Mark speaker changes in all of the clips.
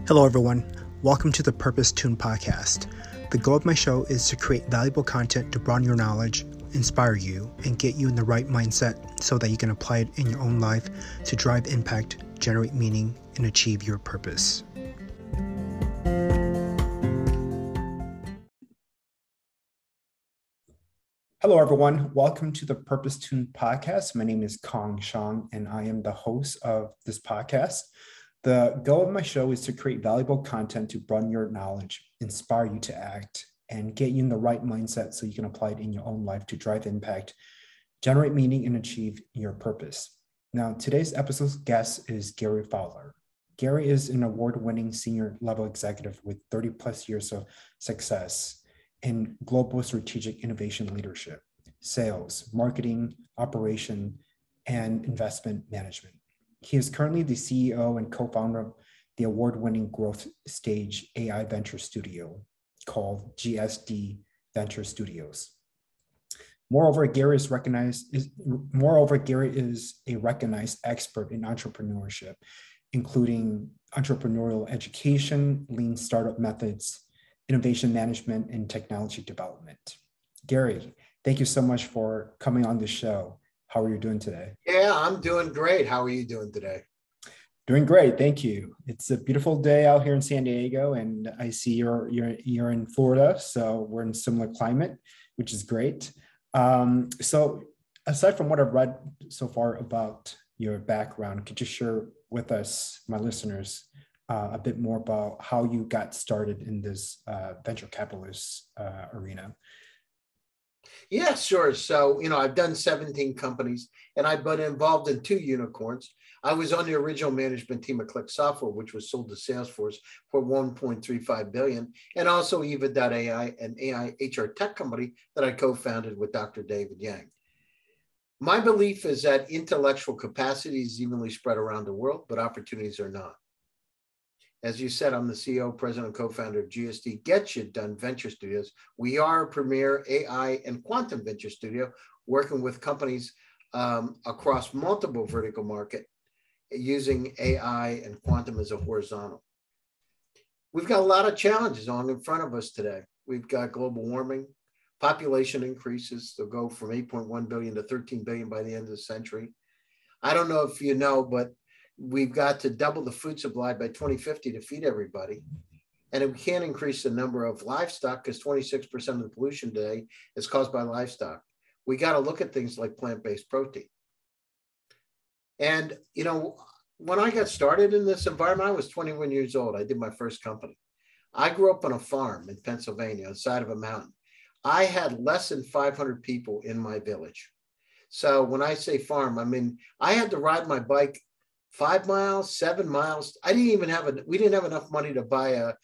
Speaker 1: Hello, everyone. Welcome to the Purpose Tune podcast. The goal of my show is to create valuable content to broaden your knowledge, inspire you, and get you in the right mindset so that you can apply it in your own life to drive impact, generate meaning, and achieve your purpose. Hello, everyone. Welcome to the Purpose Tune podcast. My name is Kong Shang, and I am the host of this podcast. The goal of my show is to create valuable content to broaden your knowledge, inspire you to act, and get you in the right mindset so you can apply it in your own life to drive impact, generate meaning, and achieve your purpose. Now, today's episode's guest is Gary Fowler. Gary is an award-winning senior level executive with 30 plus years of success in global strategic innovation leadership, sales, marketing, operation, and investment management. He is currently the CEO and co-founder of the award-winning growth stage AI venture studio called GSD Venture Studios. Moreover, Gary is a recognized expert in entrepreneurship, including entrepreneurial education, lean startup methods, innovation management, and technology development. Gary, thank you so much for coming on the show. How are you doing today?
Speaker 2: Yeah, I'm doing great. How are you doing today?
Speaker 1: Doing great, thank you. It's a beautiful day out here in San Diego, and I see you're in Florida, so we're in similar climate, which is great. So aside from what I've read so far about your background, could you share with us, my listeners, a bit more about how you got started in this venture capitalist arena?
Speaker 2: Yeah, sure. So, I've done 17 companies and I've been involved in 2 unicorns. I was on the original management team of Click Software, which was sold to Salesforce for $1.35 billion, and also Eva.ai, an AI HR tech company that I co-founded with Dr. David Yang. My belief is that intellectual capacity is evenly spread around the world, but opportunities are not. As you said, I'm the CEO, president, and co-founder of GSD Get Shit Done Venture Studios. We are a premier AI and quantum venture studio working with companies across multiple vertical market using AI and quantum as a horizontal. We've got a lot of challenges on in front of us today. We've got global warming, population increases. They'll go from 8.1 billion to 13 billion by the end of the century. I don't know if you know, but we've got to double the food supply by 2050 to feed everybody. And we can't increase the number of livestock because 26% of the pollution today is caused by livestock. We got to look at things like plant-based protein. And, when I got started in this environment, I was 21 years old. I did my first company. I grew up on a farm in Pennsylvania, on the side of a mountain. I had less than 500 people in my village. So when I say farm, I mean, I had to ride my bike 5 miles, 7 miles. We didn't have enough money to buy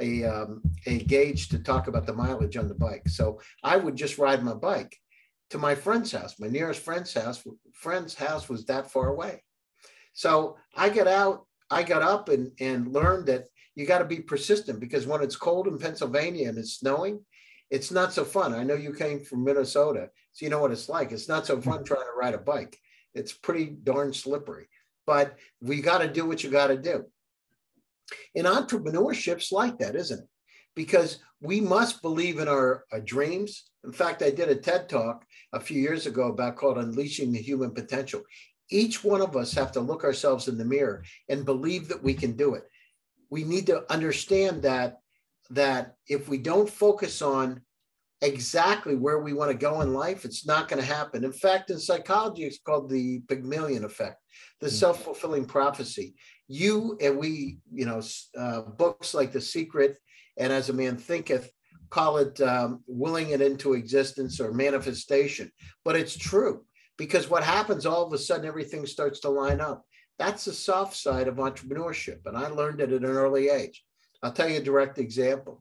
Speaker 2: a gauge to talk about the mileage on the bike. So I would just ride my bike to my friend's house. My nearest friend's house was that far away. So I got up and learned that you got to be persistent, because when it's cold in Pennsylvania and it's snowing, it's not so fun. I know you came from Minnesota, so you know what it's like. It's not so fun trying to ride a bike. It's pretty darn slippery. But we got to do what you got to do. And entrepreneurship's like that, isn't it? Because we must believe in our dreams. In fact, I did a TED Talk a few years ago called Unleashing the Human Potential. Each one of us have to look ourselves in the mirror and believe that we can do it. We need to understand that if we don't focus on exactly where we want to go in life, it's not going to happen. In fact, in psychology, it's called the Pygmalion effect, the self-fulfilling prophecy. You and we, books like The Secret and As a Man Thinketh call it willing it into existence or manifestation. But it's true, because what happens, all of a sudden, everything starts to line up. That's the soft side of entrepreneurship. And I learned it at an early age. I'll tell you a direct example.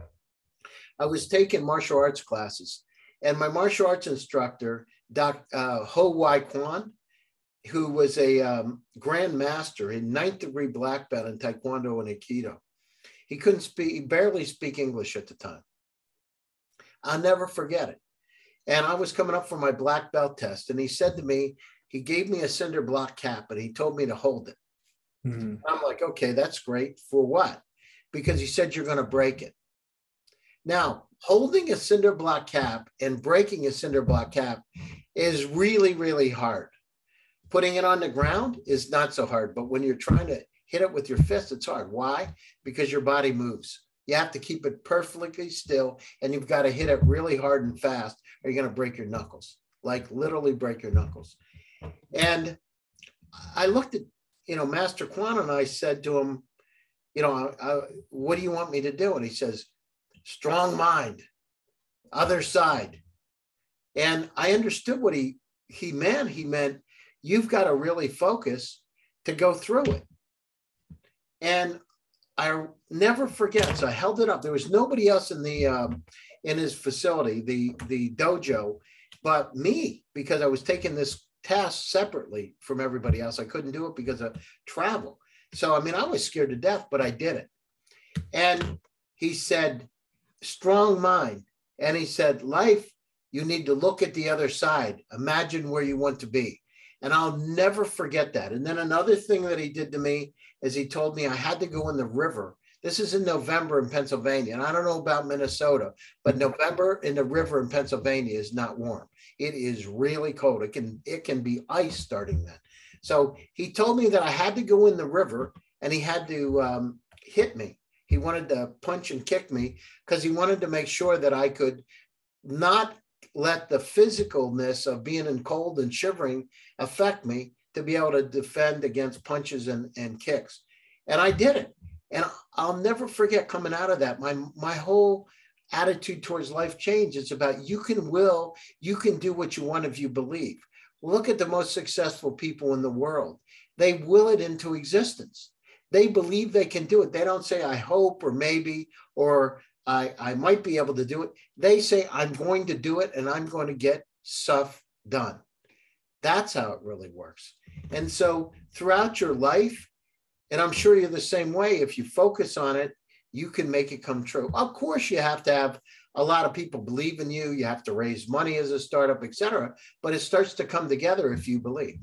Speaker 2: I was taking martial arts classes, and my martial arts instructor, Ho Wai Kwan, who was a grand master in 9th degree black belt in Taekwondo and Aikido. He barely speak English at the time. I'll never forget it. And I was coming up for my black belt test, and he said to me, he gave me a cinder block cap, and he told me to hold it. Mm-hmm. I'm like, okay, that's great. For what? because he said you're going to break it. Now, holding a cinder block cap and breaking a cinder block cap is really, really hard. Putting it on the ground is not so hard, but when you're trying to hit it with your fist, it's hard. Why? Because your body moves. You have to keep it perfectly still, and you've got to hit it really hard and fast, or you're going to break your knuckles, like literally break your knuckles. And I looked at, Master Quan, and I said to him, what do you want me to do? And he says, strong mind, other side. And I understood what he meant. He meant, you've got to really focus to go through it. And I never forget. So I held it up. There was nobody else in his facility, the dojo, but me, because I was taking this task separately from everybody else. I couldn't do it because of travel. So, I was scared to death, but I did it. And he said, strong mind. And he said, life, you need to look at the other side. Imagine where you want to be. And I'll never forget that. And then another thing that he did to me is he told me I had to go in the river. This is in November in Pennsylvania. And I don't know about Minnesota, but November in the river in Pennsylvania is not warm. It is really cold. It can be ice starting then. So he told me that I had to go in the river, and he had to hit me. He wanted to punch and kick me because he wanted to make sure that I could not let the physicalness of being in cold and shivering affect me, to be able to defend against punches and kicks. And I did it. And I'll never forget coming out of that. My whole attitude towards life changed. It's about you can do what you want if you believe. Look at the most successful people in the world. They will it into existence. They believe they can do it. They don't say, I hope, or maybe, or I might be able to do it. They say, I'm going to do it, and I'm going to get stuff done. That's how it really works. And so throughout your life, and I'm sure you're the same way, if you focus on it, you can make it come true. Of course, you have to have a lot of people believe in you. You have to raise money as a startup, et cetera. But it starts to come together if you believe.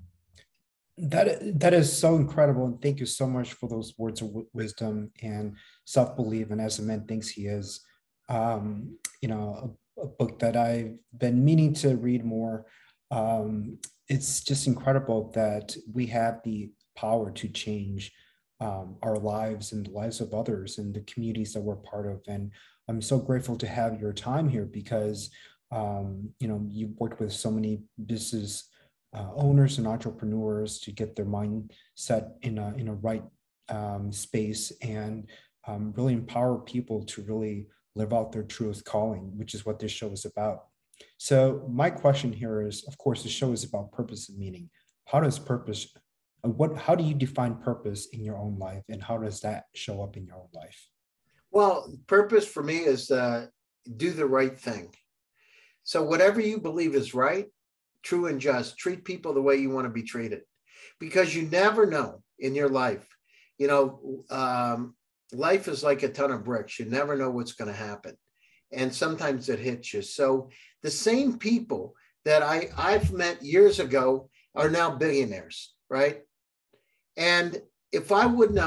Speaker 1: That is so incredible. And thank you so much for those words of wisdom and self-belief. And as a man thinks he is, a book that I've been meaning to read more. It's just incredible that we have the power to change our lives and the lives of others and the communities that we're part of. And I'm so grateful to have your time here because, you've worked with so many business owners and entrepreneurs to get their mindset in a right space and really empower people to really live out their truest calling, which is what this show is about. So my question here is, of course, the show is about purpose and meaning. How do you define purpose in your own life, and how does that show up in your own life?
Speaker 2: Well, purpose for me is do the right thing. So whatever you believe is right, true and just, treat people the way you want to be treated, because you never know in your life. Life is like a ton of bricks. You never know what's going to happen. And sometimes it hits you. So the same people that I've met years ago are now billionaires, right? And if I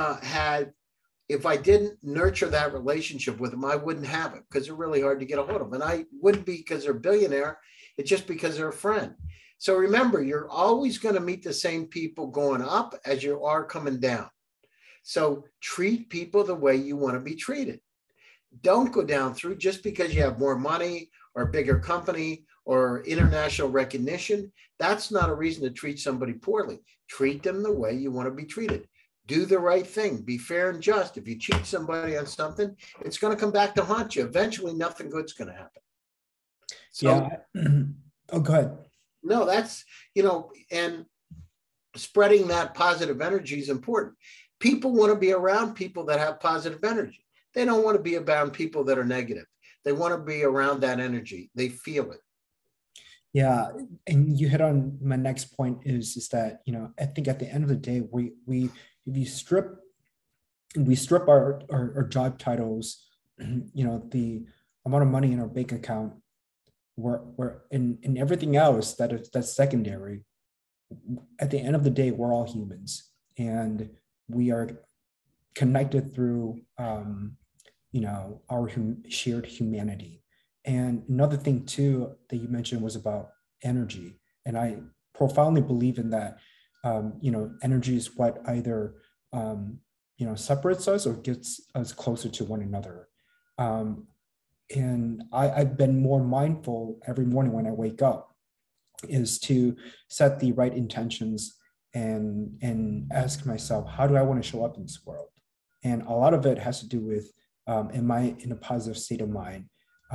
Speaker 2: didn't nurture that relationship with them, I wouldn't have it, because they're really hard to get a hold of. And I wouldn't be because they're a billionaire. It's just because they're a friend. So remember, you're always going to meet the same people going up as you are coming down. So treat people the way you want to be treated. Don't go down through just because you have more money or a bigger company or international recognition. That's not a reason to treat somebody poorly. Treat them the way you want to be treated. Do the right thing. Be fair and just. If you cheat somebody on something, it's going to come back to haunt you. Eventually, nothing good's going to happen. So,
Speaker 1: yeah. Oh, go ahead.
Speaker 2: No, that's, and spreading that positive energy is important. People want to be around people that have positive energy. They don't want to be around people that are negative. They want to be around that energy. They feel it.
Speaker 1: Yeah, and you hit on my next point is that, I think at the end of the day, we strip our job titles, the amount of money in our bank account, we're in everything else that's secondary. At the end of the day, we're all humans, and we are connected through, our shared humanity. And another thing too that you mentioned was about energy, and I profoundly believe in that. Energy is what either separates us or gets us closer to one another. And I've been more mindful every morning when I wake up, is to set the right intentions and ask myself, how do I want to show up in this world? And a lot of it has to do with, am I in a positive state of mind?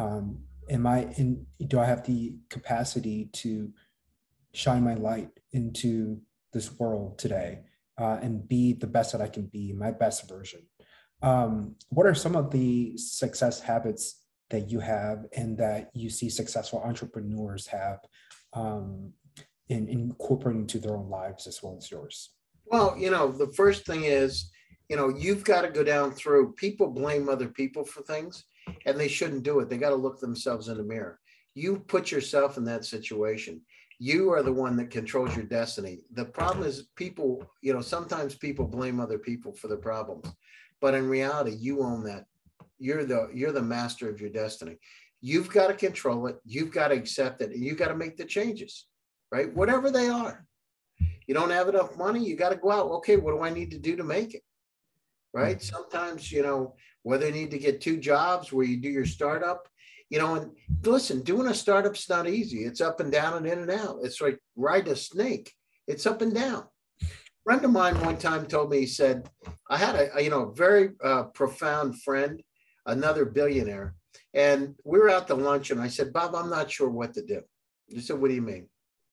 Speaker 1: Do I have the capacity to shine my light into this world today, and be the best that I can be, my best version? What are some of the success habits that you have and that you see successful entrepreneurs have, in incorporating into their own lives as well as yours?
Speaker 2: Well, the first thing is, you've got to go down through, people blame other people for things and they shouldn't do it. They got to look themselves in the mirror. You put yourself in that situation. You are the one that controls your destiny. The problem is people, sometimes people blame other people for the problems, but in reality, you own that. You're the master of your destiny. You've got to control it. You've got to accept it, and you've got to make the changes, right? Whatever they are. You don't have enough money, you got to go out. Okay, what do I need to do to make it? Right? Mm-hmm. Sometimes, whether you need to get 2 jobs where you do your startup, and listen, doing a startup's not easy. It's up and down and in and out. It's like riding a snake. It's up and down. A friend of mine one time told me, he said, I had a very profound friend, another billionaire, and we were out to lunch, and I said, Bob, I'm not sure what to do. He said, what do you mean?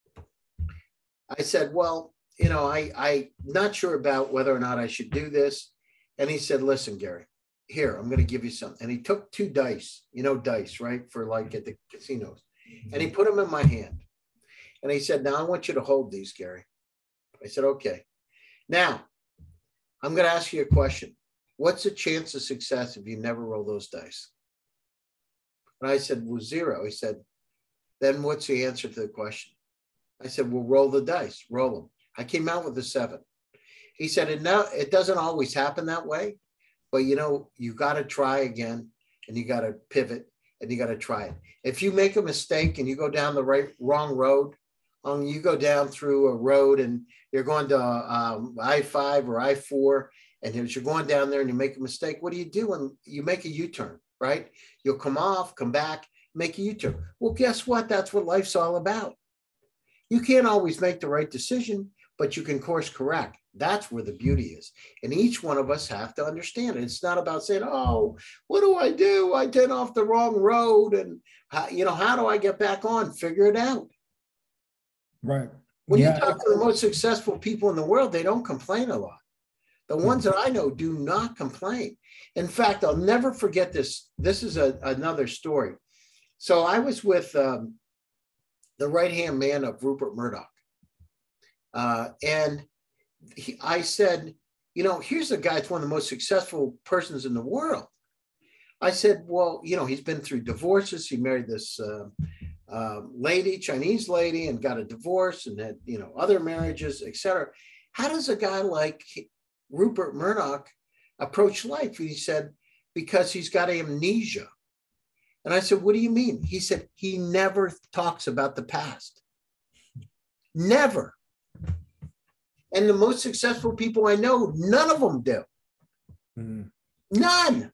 Speaker 2: I said, well, I'm not sure about whether or not I should do this. And he said, listen, Gary, here, I'm going to give you something. And he took 2 dice, dice, right? For like at the casinos. And he put them in my hand. And he said, now I want you to hold these, Gary. I said, okay. Now, I'm going to ask you a question. What's the chance of success if you never roll those dice? And I said, well, 0. He said, then what's the answer to the question? I said, well, roll the dice, roll them. I came out with a 7. He said, it doesn't always happen that way, but you got to try again, and you got to pivot, and you got to try it. If you make a mistake and you go down the wrong road, you go down through a road and you're going to I-5 or I-4, and as you're going down there and you make a mistake, what do you do? And you make a U-turn, right? You'll come off, come back, make a U-turn. Well, guess what? That's what life's all about. You can't always make the right decision, but you can course correct. That's where the beauty is. And each one of us have to understand it. It's not about saying, oh, what do? I did off the wrong road. And, how do I get back on? Figure it out.
Speaker 1: Right.
Speaker 2: When you talk to the most successful people in the world, they don't complain a lot. The ones that I know do not complain. In fact, I'll never forget this. This is another story. So I was with the right-hand man of Rupert Murdoch. And I said, here's a guy that's one of the most successful persons in the world. I said, well, he's been through divorces. He married this lady, Chinese lady, and got a divorce and had, other marriages, etc. How does a guy like Rupert Murdoch approach life? He said, because he's got amnesia. And I said, what do you mean? He said, he never talks about the past. Never. And the most successful people I know, none of them do. Mm. None.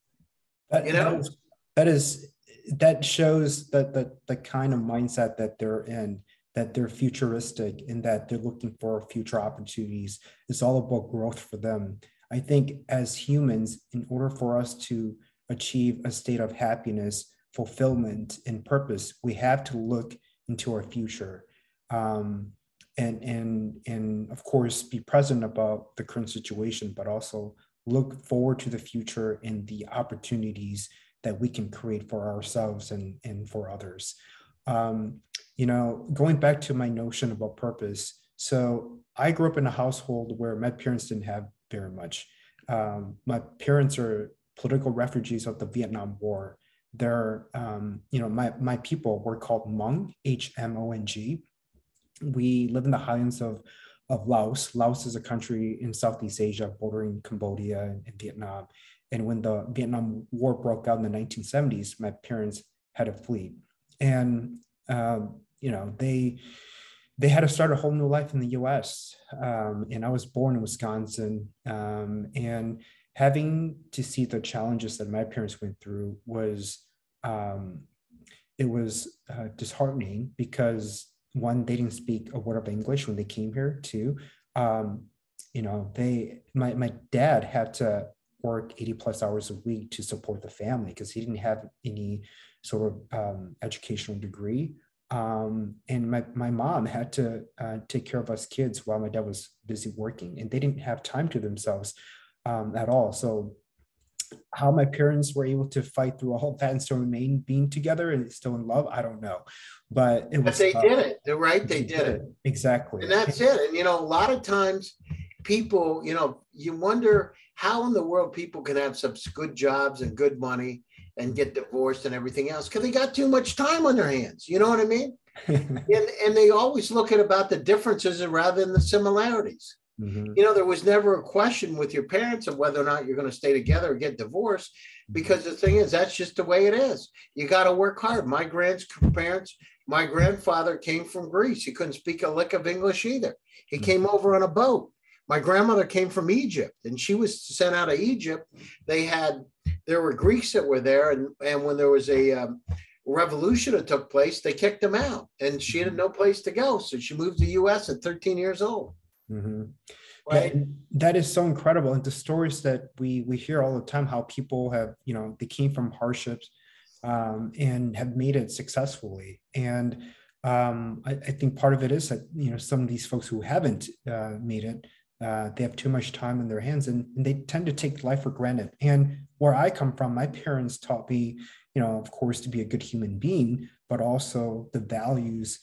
Speaker 1: That shows that the kind of mindset that they're in, that they're futuristic and that they're looking for future opportunities. It's all about growth for them. I think as humans, in order for us to achieve a state of happiness, fulfillment, and purpose, we have to look into our future, and of course be present about the current situation, but also look forward to the future and the opportunities that we can create for ourselves and for others. Going back to my notion about purpose. So I grew up in a household where my parents didn't have very much. My parents are political refugees of the Vietnam War. They're, my people were called Hmong, Hmong. We live in the highlands of of Laos. Laos is a country in Southeast Asia bordering Cambodia and Vietnam. And when the Vietnam War broke out in the 1970s, my parents had to flee. And, they had to start a whole new life in the US. And I was born in Wisconsin. And having to see the challenges that my parents went through was, it was disheartening because one, they didn't speak a word of English when they came here. Two, my dad had to work 80 plus hours a week to support the family because he didn't have any sort of educational degree. And my mom had to take care of us kids while my dad was busy working, and they didn't have time to themselves at all. So how my parents were able to fight through all of that and still remain being together and still in love, I don't know. But it was.
Speaker 2: But they did it. They're right. They did it.
Speaker 1: Exactly.
Speaker 2: And that's it. And, a lot of times people, you wonder how in the world people can have such good jobs and good money and get divorced and everything else because they got too much time on their hands. You know what I mean? and they always look at about the differences rather than the similarities.
Speaker 1: Mm-hmm.
Speaker 2: There was never a question with your parents of whether or not you're going to stay together or get divorced, because the thing is, that's just the way it is. You got to work hard. My grandfather came from Greece. He couldn't speak a lick of English either. He came over on a boat. My grandmother came from Egypt, and she was sent out of Egypt. There were Greeks that were there, and when there was a revolution that took place, they kicked them out, and she had no place to go. So she moved to the U.S. at 13 years old.
Speaker 1: Mm-hmm.
Speaker 2: Right.
Speaker 1: Yeah, that is so incredible. And the stories that we hear all the time, how people have, they came from hardships and have made it successfully. And I think part of it is that, some of these folks who haven't made it, they have too much time in their hands and they tend to take life for granted. And where I come from, my parents taught me, of course, to be a good human being, but also the values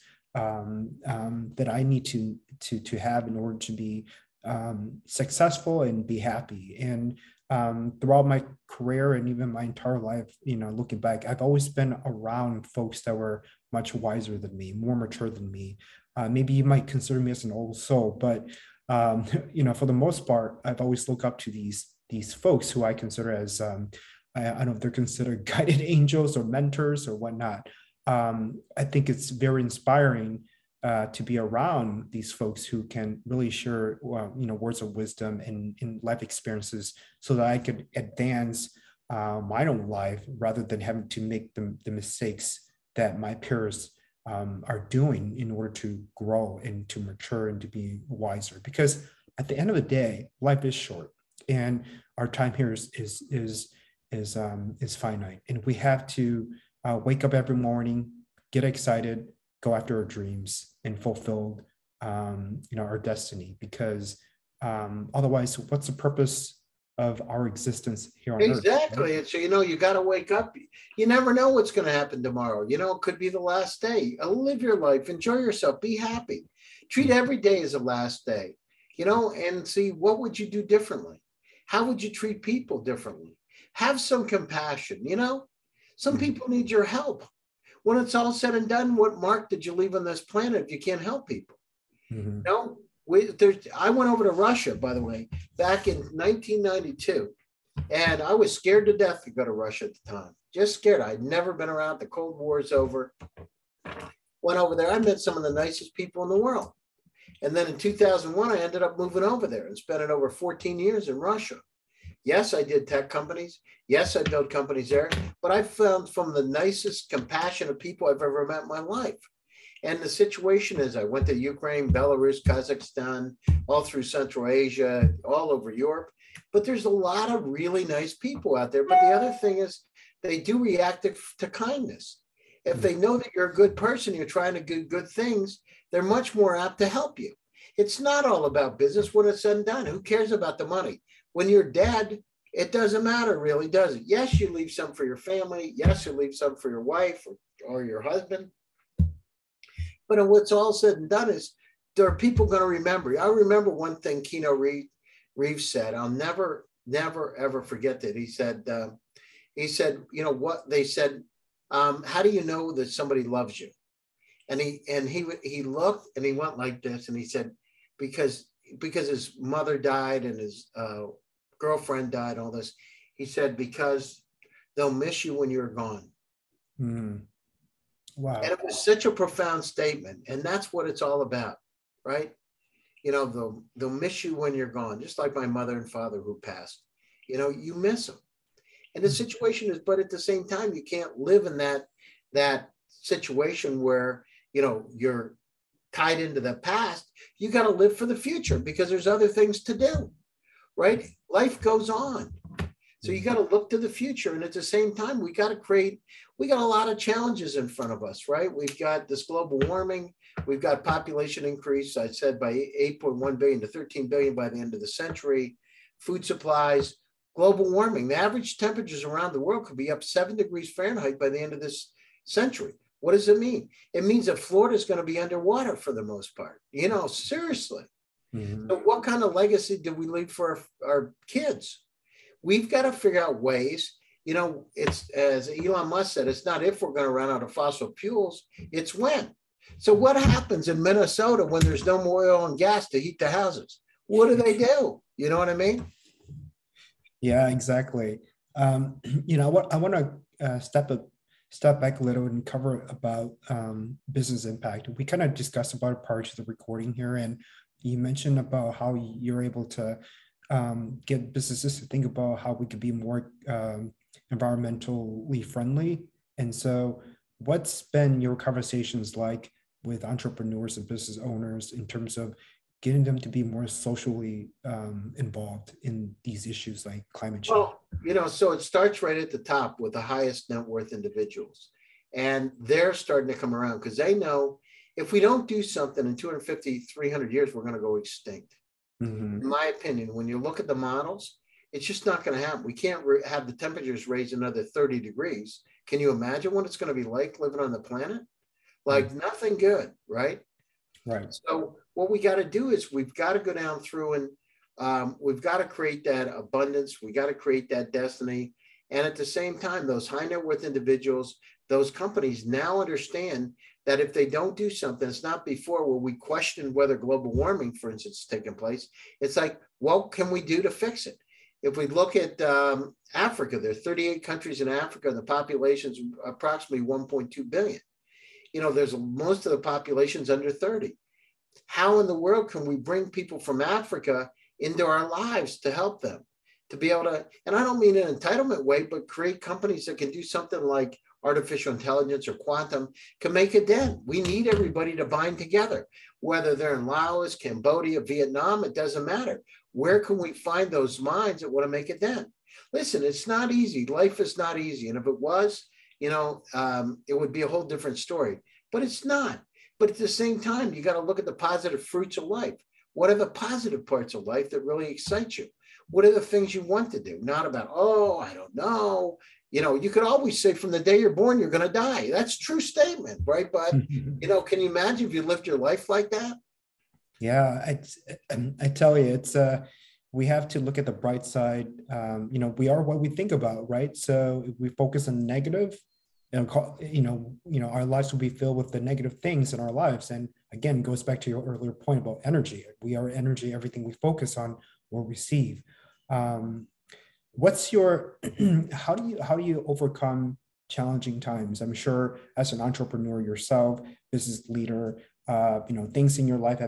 Speaker 1: that I need to have in order to be successful and be happy. And throughout my career and even my entire life, looking back, I've always been around folks that were much wiser than me, more mature than me. Maybe you might consider me as an old soul, but for the most part, I've always looked up to these folks who I consider as I don't know if they're considered guided angels or mentors or whatnot. I think it's very inspiring to be around these folks who can really share, words of wisdom and life experiences so that I could advance my own life rather than having to make the mistakes that my peers are doing in order to grow and to mature and to be wiser. Because at the end of the day, life is short and our time here is finite, and we have to wake up every morning, get excited, go after our dreams and fulfill our destiny, because otherwise what's the purpose of our existence here on earth?
Speaker 2: Exactly. And so, you got to wake up. You never know what's going to happen tomorrow. It could be the last day. Live your life, enjoy yourself, be happy, treat every day as the last day, and see what would you do differently? How would you treat people differently? Have some compassion. Some people need your help. When it's all said and done, what mark did you leave on this planet if you can't help people?
Speaker 1: Mm-hmm.
Speaker 2: I went over to Russia, by the way, back in 1992, and I was scared to death to go to Russia at the time. Just scared. I'd never been around. The Cold War is over. Went over there. I met some of the nicest people in the world. And then in 2001, I ended up moving over there and spent over 14 years in Russia. Yes, I did tech companies. Yes, I built companies there, but I found from the nicest, compassionate people I've ever met in my life. And the situation is I went to Ukraine, Belarus, Kazakhstan, all through Central Asia, all over Europe. But there's a lot of really nice people out there. But the other thing is they do react to kindness. If they know that you're a good person, you're trying to do good things, they're much more apt to help you. It's not all about business when it's said and done. Who cares about the money? When you're dead, it doesn't matter, really, does it? Yes, you leave some for your family. Yes, you leave some for your wife or your husband. But what's all said and done is there are people going to remember you. I remember one thing Keanu Reeves said. I'll never, ever forget that. He said, what they said, how do you know that somebody loves you? And he looked and he went like this and he said, because his mother died and his girlfriend died, all this. He said, because they'll miss you when you're gone.
Speaker 1: Mm. Wow.
Speaker 2: And it was such a profound statement. And that's what it's all about, right? You know, they'll miss you when you're gone, just like my mother and father who passed. You know, you miss them. And the situation is, but at the same time, you can't live in that situation where, you know, you're tied into the past. You got to live for the future because there's other things to do, right? Life goes on. So you got to look to the future. And at the same time, we got a lot of challenges in front of us, right? We've got this global warming. We've got population increase, I said, by 8.1 billion to 13 billion by the end of the century. Food supplies, global warming. The average temperatures around the world could be up 7 degrees Fahrenheit by the end of this century. What does it mean? It means that Florida is going to be underwater for the most part. You know, seriously. Mm-hmm. So what kind of legacy do we leave for our kids? We've got to figure out ways. You know, it's, as Elon Musk said, it's not if we're going to run out of fossil fuels, it's when. So what happens in Minnesota when there's no more oil and gas to heat the houses? What do they do? You know what I mean?
Speaker 1: Yeah, exactly. You know, I want to step back a little and cover about business impact. We kind of discussed about it prior to the recording here, and you mentioned about how you're able to get businesses to think about how we could be more environmentally friendly. And so what's been your conversations like with entrepreneurs and business owners in terms of getting them to be more socially involved in these issues like climate change?
Speaker 2: Well, you know, so it starts right at the top with the highest net worth individuals. And they're starting to come around because they know if we don't do something in 250, 300 years, we're going to go extinct. Mm-hmm. In my opinion, when you look at the models, it's just not going to happen. We can't have the temperatures raise another 30 degrees. Can you imagine what it's going to be like living on the planet? Like nothing good, right?
Speaker 1: Right.
Speaker 2: So what we got to do is we've got to go down through and we've got to create that abundance. We got to create that destiny. And at the same time, those high net worth individuals, those companies now understand that if they don't do something, it's not before where we question whether global warming, for instance, is taking place. It's like, what can we do to fix it? If we look at Africa, there are 38 countries in Africa, and the population is approximately 1.2 billion. You know, there's most of the population's under 30. How in the world can we bring people from Africa into our lives to help them? To be able to, and I don't mean in an entitlement way, but create companies that can do something like artificial intelligence or quantum, can make a dent. We need everybody to bind together, whether they're in Laos, Cambodia, Vietnam, it doesn't matter. Where can we find those minds that want to make a dent? Listen, it's not easy. Life is not easy. And if it was, you know, it would be a whole different story, but it's not. But at the same time, you got to look at the positive fruits of life. What are the positive parts of life that really excite you? What are the things you want to do? Not about, oh, I don't know. You know, you could always say from the day you're born, you're going to die. That's a true statement, right? But, you know, can you imagine if you lived your life like that?
Speaker 1: Yeah, I tell you, it's we have to look at the bright side. You know, we are what we think about, right? So if we focus on negative, our lives will be filled with the negative things in our lives. And again, goes back to your earlier point about energy. We are energy. Everything we focus on will receive. What's your how do you overcome challenging times? I'm sure as an entrepreneur yourself, business leader, things in your life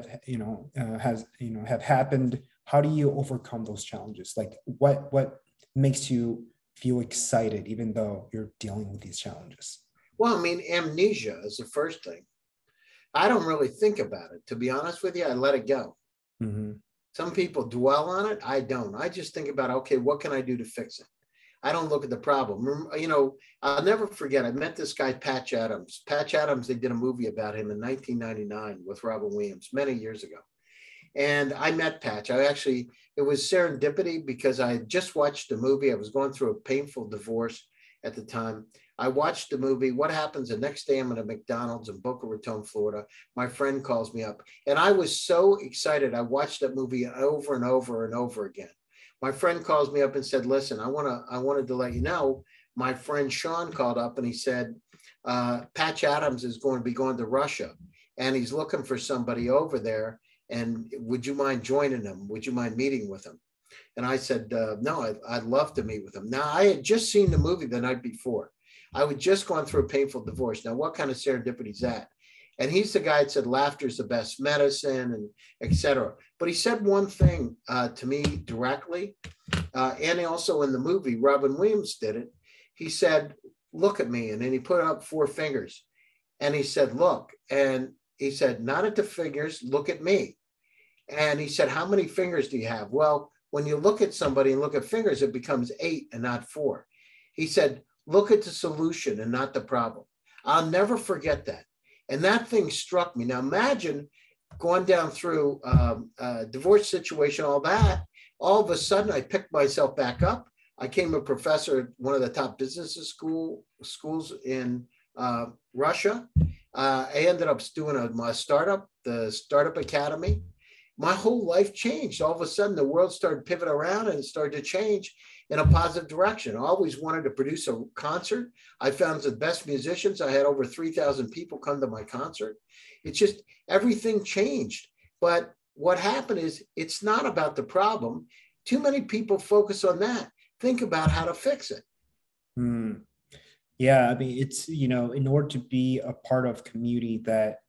Speaker 1: have happened. How do you overcome those challenges? Like what makes you feel excited even though you're dealing with these challenges?
Speaker 2: Well, I mean, amnesia is the first thing. I don't really think about it. To be honest with you, I let it go. Mm-hmm. Some people dwell on it. I don't. I just think about, okay, what can I do to fix it? I don't look at the problem. You know, I'll never forget, I met this guy, Patch Adams. Patch Adams, they did a movie about him in 1999 with Robin Williams many years ago. And I met Patch. It was serendipity because I had just watched the movie. I was going through a painful divorce at the time. I watched the movie. What happens the next day? I'm at a McDonald's in Boca Raton, Florida. My friend calls me up and I was so excited. I watched that movie over and over and over again. My friend calls me up and said, listen, I wanted to let you know, my friend Sean called up and he said, Patch Adams is going to be going to Russia and he's looking for somebody over there. And would you mind joining them? Would you mind meeting with them? And I said, no, I'd love to meet with him. Now, I had just seen the movie the night before. I had just gone through a painful divorce. Now, what kind of serendipity is that? And he's the guy that said laughter is the best medicine, and et cetera. But he said one thing to me directly, and also in the movie, Robin Williams did it. He said, look at me. And then he put up 4 fingers. And he said, look. And he said, not at the fingers, look at me. And he said, how many fingers do you have? Well, when you look at somebody and look at fingers, it becomes 8 and not 4. He said, look at the solution and not the problem. I'll never forget that. And that thing struck me. Now, imagine going down through a divorce situation, all that. All of a sudden, I picked myself back up. I became a professor at one of the top business schools in Russia. I ended up doing my startup, the Startup Academy. My whole life changed. All of a sudden, the world started pivoting around and it started to change in a positive direction. I always wanted to produce a concert. I found the best musicians. I had over 3,000 people come to my concert. It's just everything changed. But what happened is it's not about the problem. Too many people focus on that. Think about how to fix it.
Speaker 1: Yeah, I mean, it's, in order to be a part of community that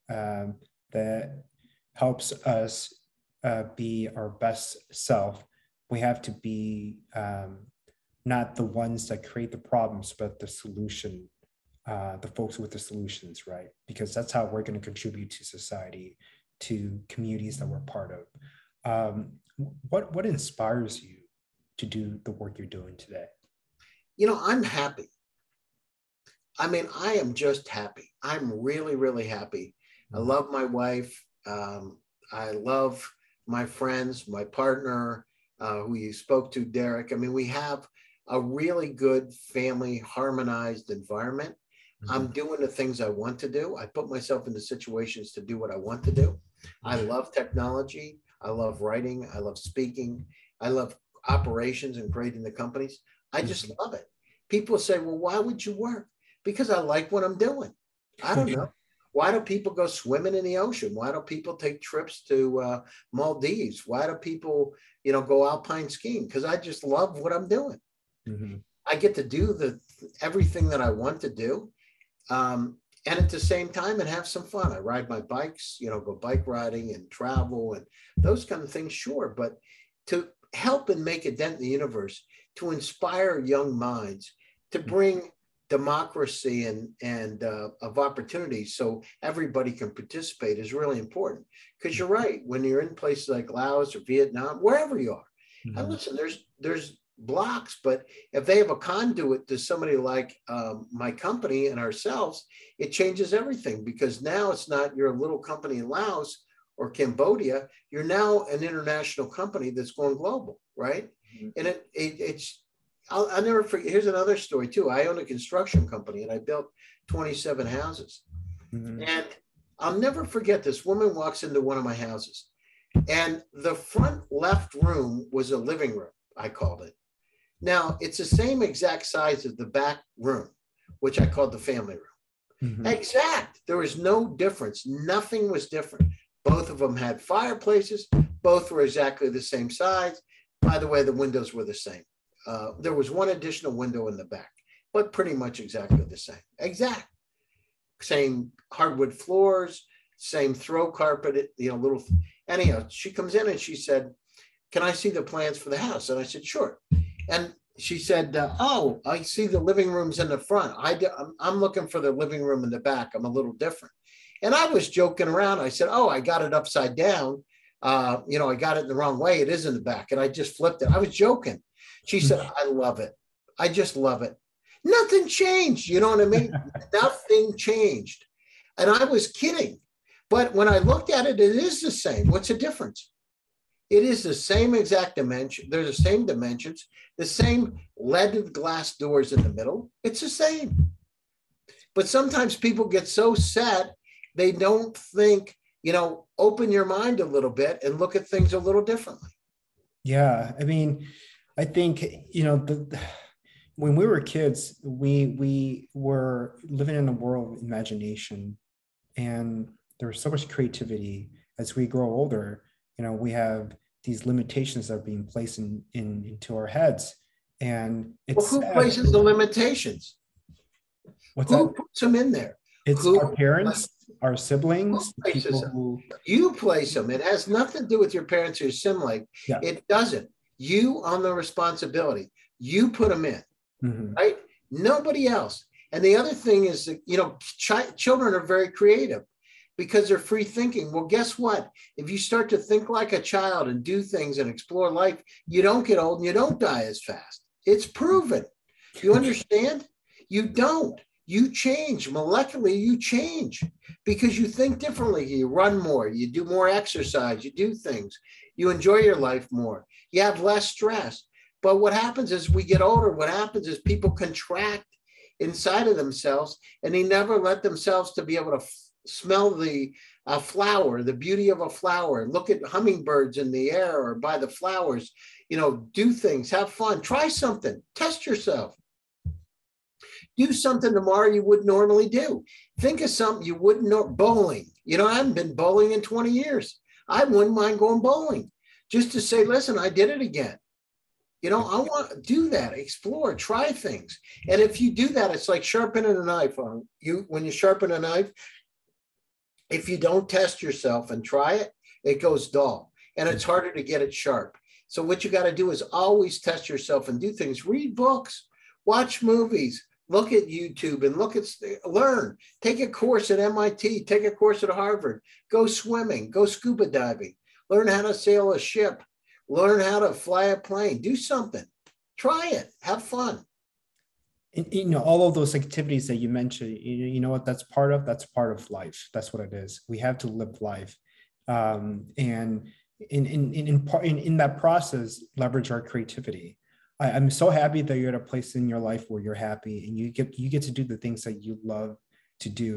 Speaker 1: helps us be our best self, we have to be not the ones that create the problems, but the solution, the folks with the solutions, right? Because that's how we're going to contribute to society, to communities that we're part of. What inspires you to do the work you're doing today?
Speaker 2: I'm happy. I mean, I am just happy. I'm really, really happy. I love my wife. I love my friends, my partner, who you spoke to, Derek. I mean, we have a really good family harmonized environment. I'm doing the things I want to do. I put myself into situations to do what I want to do. I love technology. I love writing. I love speaking. I love operations and creating the companies. I just love it. People say, well, why would you work? Because I like what I'm doing. I don't know. Why do people go swimming in the ocean? Why do people take trips to Maldives? Why do people, go alpine skiing? Because I just love what I'm doing. I get to do everything that I want to do. And at the same time, and have some fun. I ride my bikes, go bike riding and travel and those kind of things. Sure. But to help and make a dent in the universe, to inspire young minds, to bring democracy and of opportunities so everybody can participate is really important. Because you're right, when you're in places like Laos or Vietnam, wherever you are, and listen, there's blocks, but if they have a conduit to somebody like my company and ourselves, it changes everything, because now it's not you're a little company in Laos or Cambodia, you're now an international company that's going global, right? And it's I'll never forget. Here's another story too. I own a construction company and I built 27 houses. And I'll never forget, this woman walks into one of my houses and the front left room was a living room, I called it. Now it's the same exact size as the back room, which I called the family room. Exact. There was no difference. Nothing was different. Both of them had fireplaces. Both were exactly the same size. By the way, the windows were the same. There was one additional window in the back, but pretty much exactly the same. Exact. Same hardwood floors, same throw carpet, little. Anyhow, she comes in and she said, can I see the plans for the house? And I said, sure. And she said, oh, I see the living room's in the front. I'm looking for the living room in the back. I'm a little different. And I was joking around. I said, oh, I got it upside down. I got it in the wrong way. It is in the back. And I just flipped it. I was joking. She said, I love it. I just love it. Nothing changed. You know what I mean? Nothing changed. And I was kidding. But when I looked at it, it is the same. What's the difference? It is the same exact dimension. They're the same dimensions, the same leaded glass doors in the middle. It's the same. But sometimes people get so set, they don't think, open your mind a little bit and look at things a little differently.
Speaker 1: Yeah. I mean, I think, when we were kids, we were living in a world of imagination, and there was so much creativity. As we grow older, we have these limitations that are being placed into our heads. And
Speaker 2: well,
Speaker 1: it's
Speaker 2: who
Speaker 1: sad.
Speaker 2: places the limitations?
Speaker 1: What's
Speaker 2: Who
Speaker 1: that?
Speaker 2: puts them in there?
Speaker 1: It's
Speaker 2: Who
Speaker 1: our parents, our
Speaker 2: who
Speaker 1: siblings, the
Speaker 2: places
Speaker 1: people
Speaker 2: them?
Speaker 1: who,
Speaker 2: You place them. It has nothing to do with your parents or your sibling.
Speaker 1: yeah.
Speaker 2: It doesn't. You own the responsibility. You put them in,
Speaker 1: Mhm.
Speaker 2: right? Nobody else. And the other thing is that, children are very creative because they're free thinking. Well, guess what? If you start to think like a child and do things and explore life, you don't get old and you don't die as fast. It's proven. You understand? You don't. You change molecularly, you change because you think differently. You run more, you do more exercise, you do things, you enjoy your life more, you have less stress. But what happens is we get older, what happens is people contract inside of themselves and they never let themselves to be able to smell the flower, the beauty of a flower, look at hummingbirds in the air or by the flowers, do things, have fun, try something, test yourself. Do something tomorrow you wouldn't normally do. Think of something you wouldn't know. Bowling. I haven't been bowling in 20 years. I wouldn't mind going bowling just to say, listen, I did it again. I want to do that, explore, try things. And if you do that, it's like sharpening a knife. When you sharpen a knife, if you don't test yourself and try it, it goes dull and it's harder to get it sharp. So what you got to do is always test yourself and do things. Read books, watch movies, look at YouTube and learn, take a course at MIT, take a course at Harvard, go swimming, go scuba diving, learn how to sail a ship, learn how to fly a plane, do something, try it, have fun.
Speaker 1: And, all of those activities that you mentioned, you know what that's part of life. That's what it is. We have to live life. And in that process, leverage our creativity. I'm so happy that you're at a place in your life where you're happy and you get to do the things that you love to do,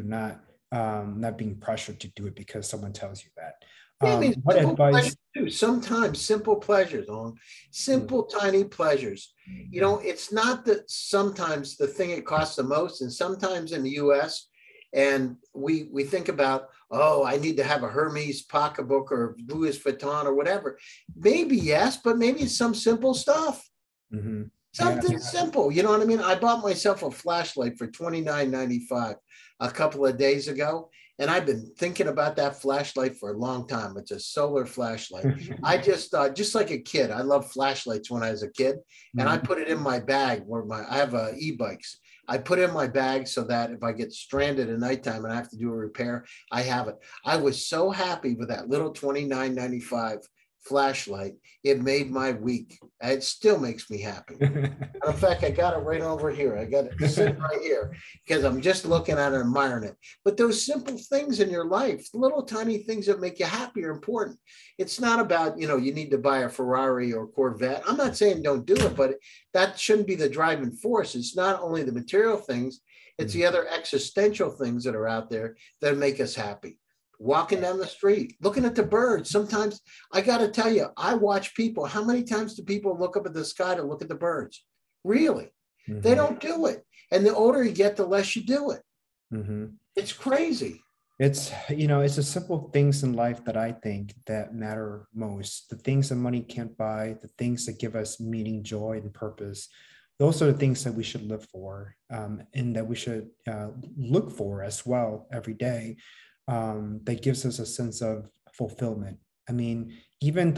Speaker 1: not being pressured to do it because someone tells you that. What advice?
Speaker 2: Too. Sometimes simple pleasures, simple tiny pleasures. It's not that sometimes the thing it costs the most, and sometimes in the U.S. and we think about, I need to have a Hermes pocketbook or Louis Vuitton or whatever. Maybe yes, but maybe it's some simple stuff.
Speaker 1: Mm-hmm.
Speaker 2: Something simple, you know what I mean? I bought myself a flashlight for $29.95 a couple of days ago, and I've been thinking about that flashlight for a long time. It's a solar flashlight. I just thought, just like a kid, I loved flashlights when I was a kid, and I put it in my bag where I have e-bikes. I put it in my bag so that if I get stranded at nighttime and I have to do a repair, I have it. I was so happy with that little $29.95 flashlight. It made my week. It still makes me happy. In fact, I got it right over here. I got it sitting right here because I'm just looking at it and admiring it. But those simple things in your life, little tiny things that make you happy are important. It's not about, you need to buy a Ferrari or Corvette. I'm not saying don't do it, but that shouldn't be the driving force. It's not only the material things, it's the other existential things that are out there that make us happy. Walking down the street, looking at the birds. Sometimes I got to tell you, I watch people. How many times do people look up at the sky to look at the birds? Really? Mm-hmm. They don't do it. And the older you get, the less you do it. Mm-hmm. It's crazy.
Speaker 1: It's the simple things in life that I think that matter most. The things that money can't buy, the things that give us meaning, joy, and purpose. Those are the things that we should live for, and that we should look for as well every day. That gives us a sense of fulfillment. I mean, even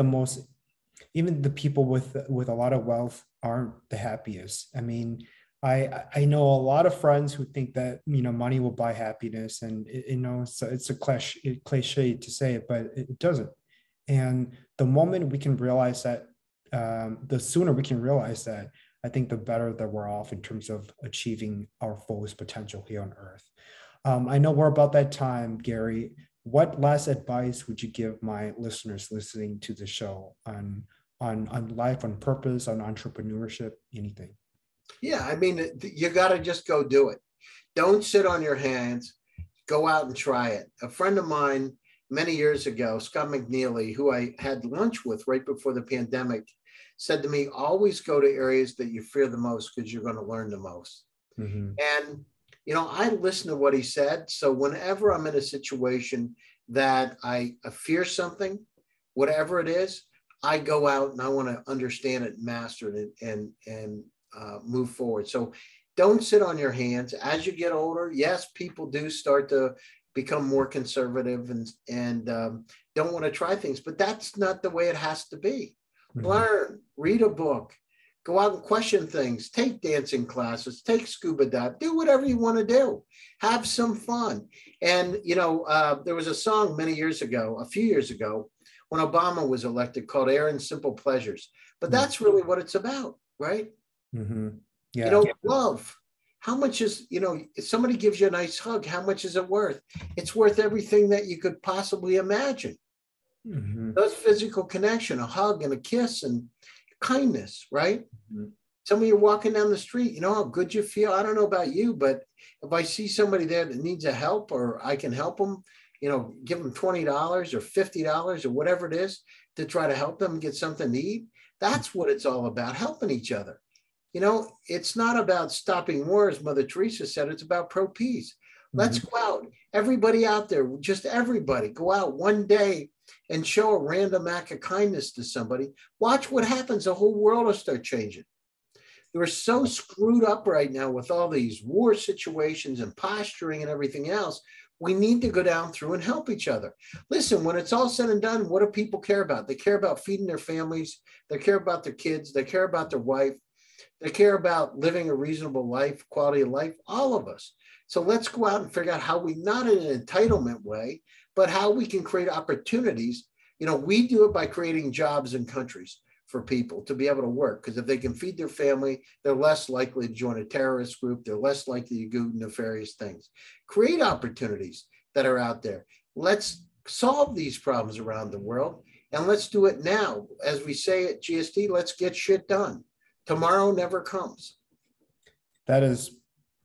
Speaker 1: the people with a lot of wealth aren't the happiest. I mean, I know a lot of friends who think that money will buy happiness, and so it's a cliche to say it, but it doesn't. And the moment we can realize that, the sooner we can realize that, I think the better that we're off in terms of achieving our fullest potential here on Earth. I know we're about that time, Gary. What last advice would you give my listeners listening to the show on life, on purpose, on entrepreneurship, anything?
Speaker 2: Yeah, I mean, you got to just go do it. Don't sit on your hands. Go out and try it. A friend of mine many years ago, Scott McNeely, who I had lunch with right before the pandemic, said to me, always go to areas that you fear the most because you're going to learn the most. Mm-hmm. And I listen to what he said. So whenever I'm in a situation that I fear something, whatever it is, I go out and I want to understand it, master it, and move forward. So don't sit on your hands. As you get older, yes, people do start to become more conservative and don't want to try things, but that's not the way it has to be. Mm-hmm. Learn, read a book, go out and question things, take dancing classes, take scuba dive, do whatever you want to do, have some fun. And, there was a song a few years ago, when Obama was elected, called Air and Simple Pleasures. But that's really what it's about, right?
Speaker 1: Mm-hmm. Yeah.
Speaker 2: Love. How much is, if somebody gives you a nice hug, how much is it worth? It's worth everything that you could possibly imagine. Mm-hmm. Those physical connection, a hug and a kiss and kindness, right? Mm-hmm. Some of you walking down the street, you know how good you feel. I don't know about you, but if I see somebody there that needs a help, or I can help them, give them $20 or $50 or whatever it is to try to help them get something to eat. That's what it's all about, helping each other. It's not about stopping wars, Mother Teresa said. It's about pro-peace. Mm-hmm. Let's go out. Everybody out there, just everybody, go out one day and show a random act of kindness to somebody. Watch what happens. The whole world will start changing. We're so screwed up right now with all these war situations and posturing and everything else. We need to go down through and help each other. Listen, when it's all said and done, what do people care about? They care about feeding their families. They care about their kids. They care about their wife. They care about living a reasonable life, quality of life, all of us. So let's go out and figure out how we, not in an entitlement way, but how we can create opportunities. We do it by creating jobs in countries for people to be able to work, because if they can feed their family, they're less likely to join a terrorist group. They're less likely to do nefarious things. Create opportunities that are out there. Let's solve these problems around the world, and let's do it now. As we say at GSD, let's get shit done. Tomorrow never comes.
Speaker 1: That is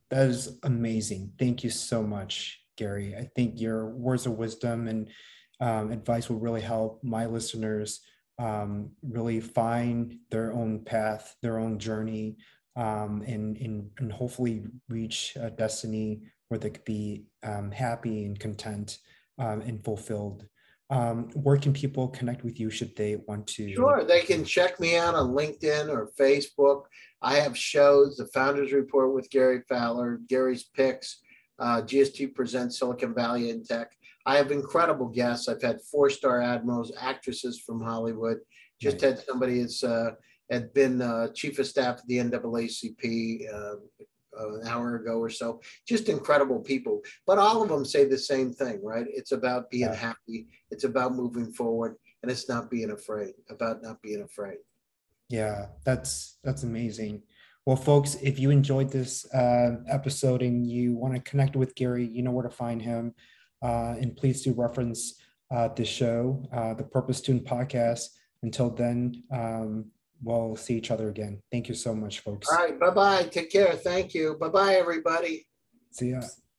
Speaker 1: amazing. Thank you so much, Gary. I think your words of wisdom and advice will really help my listeners really find their own path, their own journey, and hopefully reach a destiny where they could be happy and content and fulfilled. Where can people connect with you should they want to?
Speaker 2: Sure, they can check me out on LinkedIn or Facebook. I have shows, the Founders Report with Gary Fowler, Gary's Picks, GST Presents Silicon Valley in Tech. I have incredible guests. I've had 4-star admirals, actresses from Hollywood. Just had somebody that's had been chief of staff at the NAACP an hour ago or so. Just incredible people. But all of them say the same thing, right? It's about being happy. It's about moving forward. And it's not being afraid, about not being afraid.
Speaker 1: Yeah, that's amazing. Well, folks, if you enjoyed this episode and you want to connect with Gary, you know where to find him. And please do reference the show, the Purpose Tuned Podcast. Until then, we'll see each other again. Thank you so much, folks.
Speaker 2: All right. Bye-bye. Take care. Thank you. Bye-bye, everybody.
Speaker 1: See ya.